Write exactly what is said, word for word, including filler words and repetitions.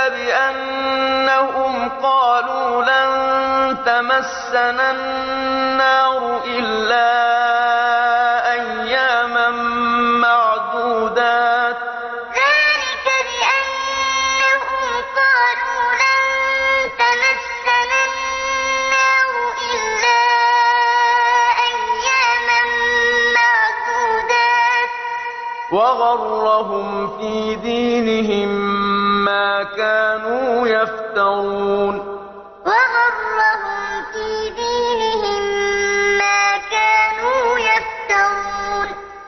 بأنهم قالوا لن تمسنا النار إلا أياما معدودات ذلك بأنهم قالوا لن تمسنا النار إلا أياما معدودات وغرهم في دينهم ما كانوا يفترون وغرهم